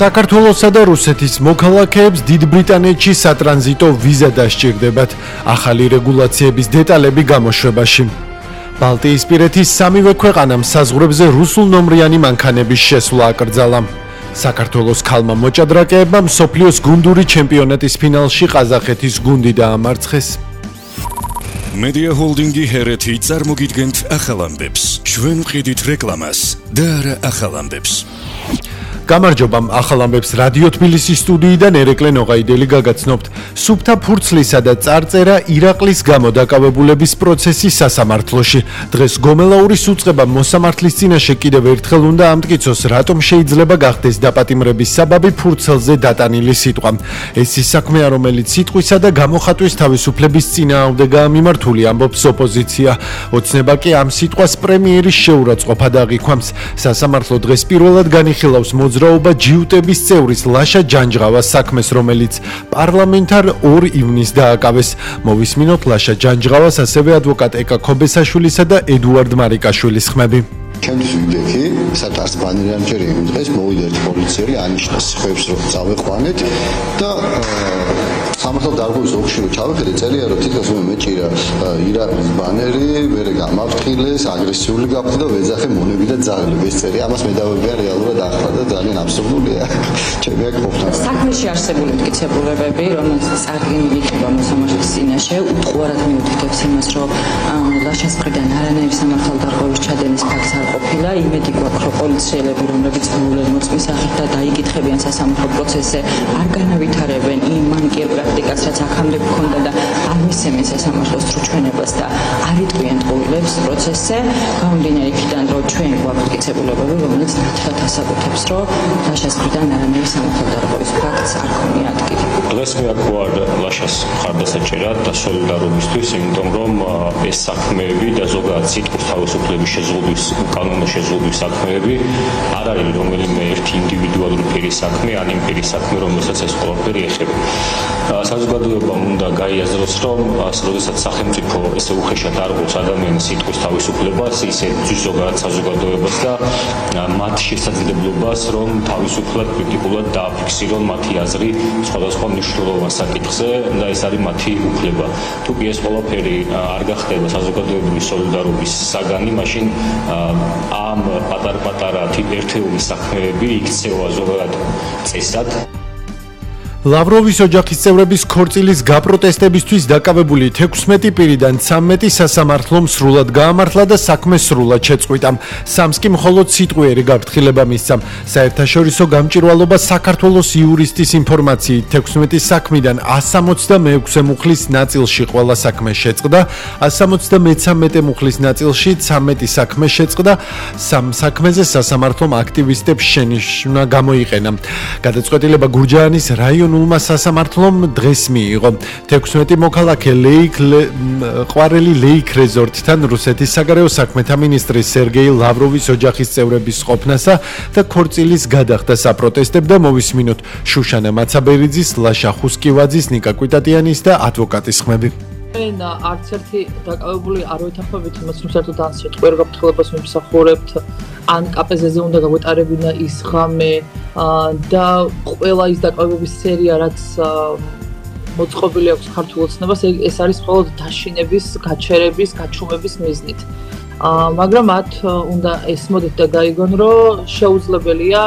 საქართველოსა და რუსეთის მოქალაქეებს დიდ ბრიტანეთში სატრანზიტო ვიზა დასჭირდებათ ახალი რეგულაციების დეტალები გამოშვებაში. ბალტიისპირეთის სამივე ქვეყანამ საზღვრებზე რუსულნომრიანი მანქანების შესვლა აკრძალა. საქართველოს ქალმა მოჭადრაკეებმა მსოფლიოს გუნდური ჩემპიონატის ფინალში ყაზახეთის გუნდი დაამარცხეს. Media Holding-ი ჰერეთი წარმოგიდგენთ ახალ ამბებს. ჩვენ ვყიდით რეკლამას და არა ახალ ამბებს. გამარჯობა, ახალ ამბებს რადიო თბილისის სტუდიიდან ერეკლე ნოღაიდელი გაგაცნობთ. სუფთა ფურცლისა და წარწერა ირაყლის გამო დაკავებულების პროცესის სასამართლოში. დღეს გომელაურის უწყება მოსამართლის წინაშე კიდევ ერთხელ უნდა ამტკიცოს, რატომ შეიძლება გახდეს დაპატიმრების საბაბი ფურცელზე დატანილი სიტყვა. ეს ის საქმეა, რომელიც სიტყვისა და გამოხატვის თავისუფლების წინააღმდეგაა მიმართული, ამბობს ოპოზიცია. ოცნება კი ამ სიტყვას პრემიერის შეურაცხყოფა აღიქვამს. სასამართლო დღეს პირველად განიხილავს მოძრაობა ჯიუტების წევრის ლაშა ჯანჯღავას საქმეს, რომელიც პარლამენტარ 2 ივნისს დააკავეს. მოვისმინოთ ლაშა ჯანჯღავას, ასევე ადვოკატ ეკა ქობესაშვილისა და ედუარდ მარიკაშვილის ხმები. ჩემთვის ვიდექი, სადაც ბანერიან ჯერ იმ დღეს მოვიდა ერთი პოლიციელი, ანიშნეს ხმებს, რომ წავეყვანეთ და სამართალ დარგვის ოლქში რომ ჩავეხედე, წერია რომ თითქოს მეჭირა ირაყის ბანერი, მერე გამაფრთხილეს, აგრესიული გახდა და ვეძახე მონები და ძაღლები. ეს წერია, ამას მე დავებია რეალურად ახლა და ძალიან აბსურდულია. ჩემი აქ ყოფნა. საქმეში არსებული მტკიცებულებები, რომელსაც წარდგენილი იქნება მოსამართლის წინაშე, უტყუარად მიუთითებს იმას, რომ ლაშას მხრიდან არანაირი სამართალ დარღვევის ჩადენის ფაქტს არ ყოფილა. იმედი გვაქვს, რომ პოლიციელები, რომლებიც მოულენ მოწმის სახით და დაიკითხებიან სასამართლო პროცესზე, არ განავითარებენ იმ მანკიერ პრაქტიკას, რაც აქამდე გქონდა და არ მისცემენ სასამართლოს სრულჩვენებას და არ იტყვიან ტყუილებს პროცესზე. გამომდინარე იქიდან, რომ ჩვენ გვაქვს მტკიცებულებები, რომელიც ნათლად ასაკუთრებს, რომ ლაშას მხრიდან არანაირი სამართალ დარღვევის ფაქტს არ ქონია ადგილი. დღეს მე აკვარ ლაშას მხარდასაჭერად და სოლიდარობისთვის, იმიტომ რომ ეს საქმეები და ზოგადად სიტყვის თავისუფლების შეზღუდვის, კანონის შეზღუდვის საქმეები არ არის რომელიმე ერთი ინდივიდუალური ფერის საქმე, ან იმ ფერის საქმე, რომელსაც ეს ყველაფერი ეხება. საზოგადოებამ უნდა გაიაზროს, რომ როდესაც სახელმწიფო ესე უხეშად არღვევს ადამიანის სიტყვის თავისუფლებას, ისე ზოგადად საზოგადოებას და მათ შესაძლებლობას, რომ თავისუფლად კრიტიკულად დააფიქსირონ მათი აზრი სხვადასხვა მნიშვნელოვან საკითხზე და ეს არის მათი უფლება. თუ კი ეს ყველაფერი არ გახდება საზოგადოებრივი სოლიდარობის საგანი, მაშინ ამ პატარ-პატარა ერთეულის საქმეები იქცევა ზოგადად წესად. ლავროვის ოჯახის წევრების ქორწილის გაპროტესტებისთვის დაკავებული 16 პირიდან 13 სასამართლომ სრულად გაამართლა და საქმე სრულად შეწყვიტა. სამს კი მხოლოდ სიტყვიერი გაფრთხილება მისცა. საერთაშორისო გამჭვირვალობა საქართველოს იურისტის ინფორმაციით 16 საქმიდან 166 მუხლის ნაწილში ყველა საქმე შეწყდა, 173 მუხლის ნაწილში 13 საქმე შეწყდა. სამ საქმეზე სასამართლომ აქტივისტებს შენიშვნა გამოიყენა. გადაწყვეტილება გურჯაანის რაიონულმა სასამართლომ დღეს მიიღო. 16 მოქალაქე ყვარელი ლეიქ რეზორტთან რუსეთის საგარეო საქმეთა მინისტრის სერგეი ლავროვის ოჯახის წევრების ყოფნასა და ქორწილის გადახდას აპროტესტებდა. მოვისმინოთ შუშანა მაცაბერიძის, ლაშა ხუსკივაძის, ნიკა კვიტატიანის და ადვოკატის ხმები. არც ერთი დაკავებული არ ვეთანხმებით იმას, რომ საერთოდ ან სიტყვიერ გაფრთხილებას ვიმსახურებთ, ან კაპეზეზე უნდა გაგვეტარებინა ის ღამე და ყველა ის დაკავებების სერია, რაც მოწყობილი აქვს ქართულ ოცნებას, ეს არის მხოლოდ დაშინების, გაჩერების, გაჩუმების მიზნით. მაგრამ მათ უნდა ესმოდეთ და გაიგონ, რომ შეუძლებელია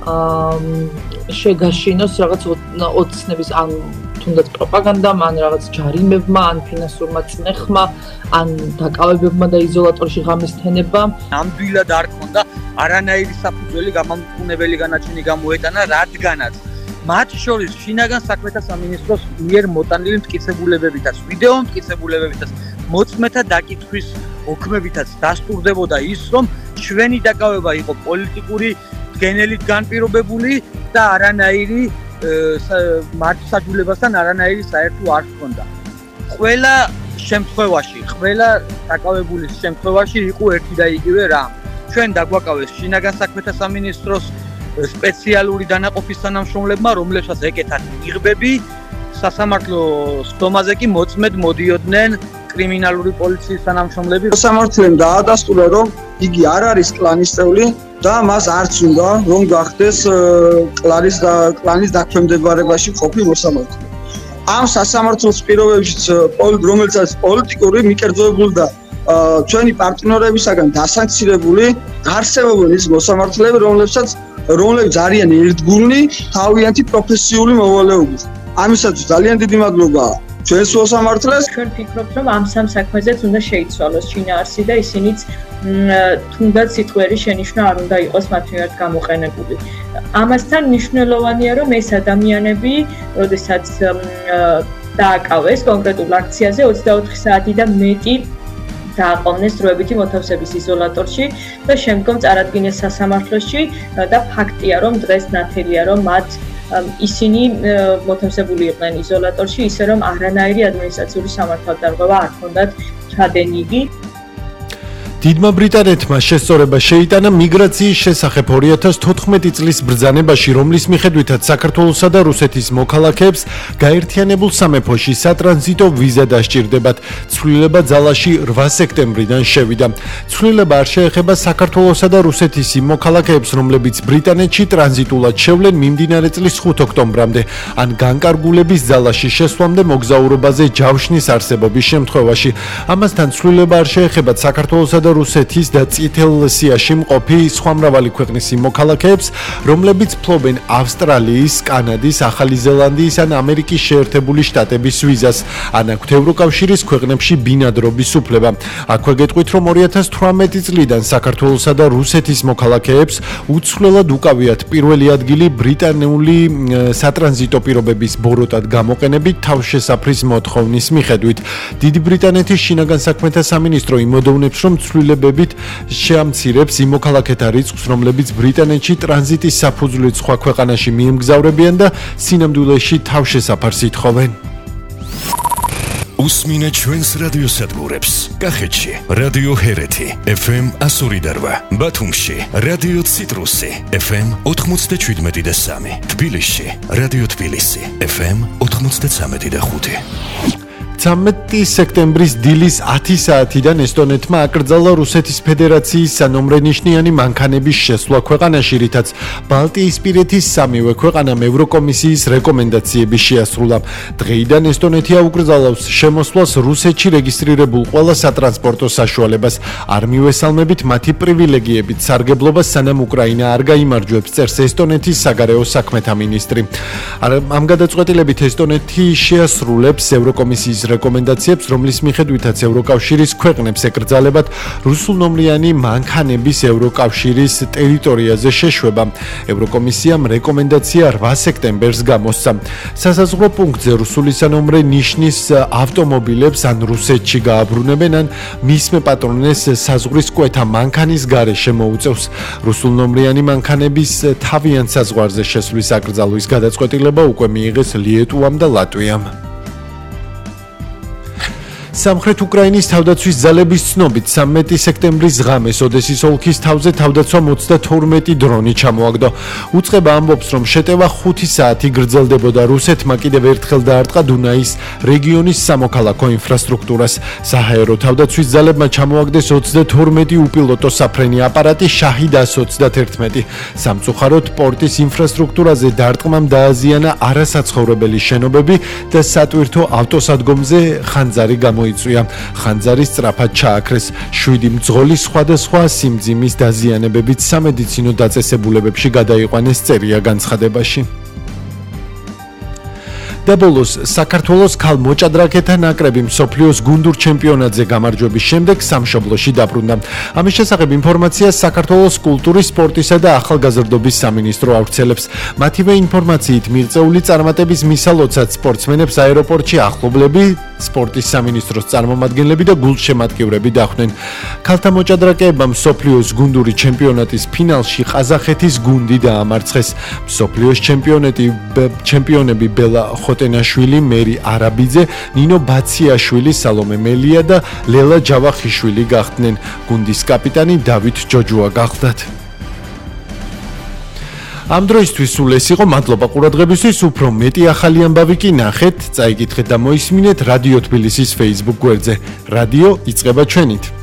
შეგაშინოს რაღაც ოცნების ან თუნდაც პროპაგანდამ, ან რაღაც ჯარიმებმა, ან ფინანსურმა წნეხმა, ან დაკავებებმა და იზოლატორში ღამისთენება. ნამდვილად არ ქონდა არანაირი საფუძველი გამამტყუნებელი განაჩენი გამოეტანა, რადგანაც მათ შორის შინაგან საქმეთა სამინისტროს მიერ მოტანილი მტკიცებულებებითაც, ვიდეო მტკიცებულებებითაც, მოწმეთა დაკითხვის ოქმებითაც დასტურდებოდა ის, რომ ჩვენი დაკავება იყო პოლიტიკური გენელით განპირობებული და არანაირი მართლმსაჯულებასთან არანაირი საერთო არ ჰქონდა. ყველა შემთხვევაში, ყველა დაკავებულის შემთხვევაში იყო ერთი და იგივე რამ. ჩვენ დაგვაკავეს შინაგან საქმეთა სამინისტროს სპეციალური დანაყოფის თანამშრომლებმა, რომლებსაც ეკეთათ მიღბები, სასამართლო სტომაზე კი მოწმედ მოდიოდნენ კრიმინალური პოლიციის თანამშრომლები მოსამართლემ დაადასტურა, რომ იგი არ არის კლანის წევრი და მას არც უნდა რომ გახდეს კლანის დაქვემდებარებაში ყოფილი მოსამართლე. ამ სასამართლოს პირობებშიც, რომელსაც პოლიტიკური მიკერძოებული და ჩვენი პარტნიორებისაგან დასანქცირებული არსებობენ ის მოსამართლეები, რომლებიც არიან ერთგულნი თავიანთი პროფესიული მოვალეობით. ამისაც ძალიან დიდი მადლობა ჩვენს მოსამართლეს. ჩვენ ვფიქრობთ, რომ ამ სამ საქმეზეც უნდა შეიცვალოს შინაარსი და ისინიც თუნდაც სიტყვიერი შენიშვნა არ უნდა იყოს მათ მიმართ გამოყენებული. ამასთან მნიშვნელოვანია, რომ ეს ადამიანები, როდესაც დააკავეს კონკრეტულ აქციაზე 24 საათი და მეტი დააყოვნეს დროებითი მოთავსების იზოლატორში და შემდგომ წარადგინეს სასამართლოში და ფაქტია, რომ დღეს ნათელია, რომ მათ ისინი მოთავსებული იყვნენ იზოლატორში, ისე რომ არანაირი ადმინისტრაციული სამართალდარღვევა არ ჰქონდათ ჩადენილი. დიდმა ბრიტანეთმა შესწორება შეიტანა მიგრაციის შესახებ 2014 წლის ბრძანებაში, რომლის მიხედვითაც საქართველოსა და რუსეთის მოქალაქეებს გაერთიანებულ სამეფოში სატრანზიტო ვიზა დასჭირდებათ. ცვლილება ძალაში 8 სექტემბრიდან შევიდა. ცვლილება არ შეეხება საქართველოსა და რუსეთის იმ მოქალაქეებს, რომლებიც ბრიტანეთში ტრანზიტულად შევლენ მიმდინარე წლის 5 ოქტომბრამდე, ან განკარგულების ძალაში შესვლამდე მოგზაურობაზე ჯავშნის არსებობის შემთხვევაში. ამასთან ცვლილება არ შეეხება საქართველოსა და რუსეთის და წითელ სიაში მყოფი სხვა მრავალი ქვეყნის მოქალაქეებს, რომლებიც ფლობენ ავსტრალიის, კანადის, ახალი ზელანდიის ან ამერიკის შეერთებული შტატების ვიზას, ან აქვთ ევროკავშირის ქვეყნებში ბინადრობის უფლება. აქვე გეტყვით, რომ 2018 წლიდან საქართველოსა და რუსეთის მოქალაქეებს უცვლელად უკავიათ პირველი ადგილი ბრიტანული სატრანზიტო პირობების ბოროტად გამოყენებით თავშესაფრის მოთხოვნის მიხედვით. დიდი ბრიტანეთის შინაგან საქმეთა სამინისტრო იმოდოვნებს, რომ ცვლილებებით შეამცირებს იმ მოქალაქეთა რიცხვს, რომლებიც ბრიტანეთში ტრანზიტის საფუძვლით სხვა ქვეყანაში მიემგზავრებიან და სინამდვილეში თავშესაფარს ითხოვენ. უსმინე ჩვენს რადიოსადგურებს. კახეთში რადიო ჰერეთი FM 102.8, ბათუმში რადიო ციტრუსი FM 97.3, თბილისში რადიო თბილისი FM 93.5. 13 სექტემბრის დილის 10 საათიდან ესტონეთმა აკრძალა რუსეთის ფედერაციის სანომრენიშნიანი მანქანების შესვლა ქვეყანაში, რითაც ბალტიისპირეთის სამივე ქვეყანამ ევროკომისიის რეკომენდაციები შეასრულა. დღეიდან ესტონეთი აუკრძალავს შემოსვლას რუსეთში რეგისტრირებულ ყველა სატრანსპორტო საშუალებას. არ მივესალმებით მათი პრივილეგიებით სარგებლობას, სანამ უკრაინა არ გაიმარჯვებს, წერს ესტონეთის საგარეო საქმეთა მინისტრი. ამ გადაწყვეტილებით ესტონეთი შეასრულებს ევროკომისიის რეკომენდაციებს, რომლის მიხედვითაც ევროკავშირის ქვეყნებს ეკრძალებათ რუსულნომრიანი მანქანების ევროკავშირის ტერიტორიაზე შეშვება. ევროკომისიამ რეკომენდაცია 8 სექტემბერს გამოსცა. სასაზღვრო პუნქტზე რუსული სანომრე ნიშნის ავტომობილებს ან რუსეთში გააბრუნებენ, ან მისმე პატრონეს საზღვრის კვეთა მანქანის გარეშე მოუწევს. რუსულნომრიანი მანქანების თავიანთ საზღვარზე შესვლის აკრძალვის გადაწყვეტილება უკვე მიიღეს ლიეტუვამ და ლატვიამ. სამხრეთ უკრაინის თავდაცვის ძალების ცნობით 13 სექტემბრის ღამეს ოდესის ოლქის თავზე თავდაცვამ 32 დრონი ჩამოაგდო. უწყება ამბობს, რომ შეტევა 5 საათი გრძელდებოდა. რუსეთმა კიდევ ერთხელ დაარტყა დუნაის რეგიონის სამოქალაქო ინფრასტრუქტურას. საჰაერო თავდაცვის ძალებმა ჩამოაგდეს 22 უპილოტო საფრენი აპარატი შაჰიდ-121. სამწუხაროდ პორტის ინფრასტრუქტურაზე დარტყმამ დააზიანა არასაცხოვრებელი შენობები და სატვირთო ავტოსადგომზე ხანძარი გამოიწვია. ხანძარი სწრაფად ჩააქრეს. 7 მძღოლი სხვადასხვა სიმძიმის დაზიანებებით სამედიცინო დაწესებულებებში გადაიყვანეს, წერია განცხადებაში. და ბოლოს საქართველოს ქალ მოჭადრაკეთა ნაკრები მსოფლიოს გუნდურ ჩემპიონატზე გამარჯვების შემდეგ სამშობლოში დაბრუნდა. ამის შესახებ ინფორმაციას საქართველოს კულტურის, სპორტისა და ახალგაზრდობის სამინისტრო ავრცელებს. მათივე ინფორმაციით მიღწეული წარმატების მისალოცად სპორტსმენებს აეროპორტში ახლობლები, სპორტის სამინისტროს წარმომადგენლები და გულშემატკივრები დახვდნენ. ქალთა მოჭადრაკეებმა მსოფლიოს გუნდური ჩემპიონატის ფინალში ყაზახეთის გუნდი დაამარცხეს. მსოფლიოს ჩემპიონები ბელა ხოტენაშვილი, მერი არაბიძე, ნინო ბაციაშვილი, სალომე მელია და ლელა ჯავახიშვილი გახდნენ. გუნდის კაპიტანი დავით ჯოჯუა გახლდათ. ამ დროისთვის სულ ეს იყო, მადლობა ყურადღებისთვის, უფრო მეტი ახალი ამბავი კი ნახეთ, წაიკითხეთ და მოისმინეთ რადიო თბილისის Facebook გვერდზე. რადიო იწყება ჩვენით.